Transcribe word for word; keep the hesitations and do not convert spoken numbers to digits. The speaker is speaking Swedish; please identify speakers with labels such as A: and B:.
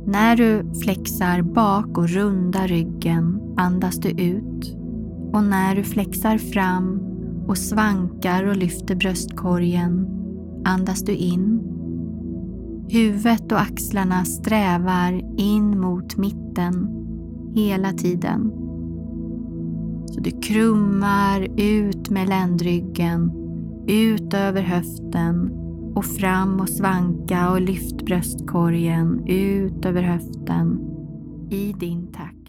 A: När du flexar bak och rundar ryggen andas du ut. Och när du flexar fram och svankar och lyfter bröstkorgen andas du in. Huvudet och axlarna strävar in mot mitten hela tiden. Så du krummar ut med ländryggen, ut över höften och fram och svanka och lyft bröstkorgen ut över höften i din takt.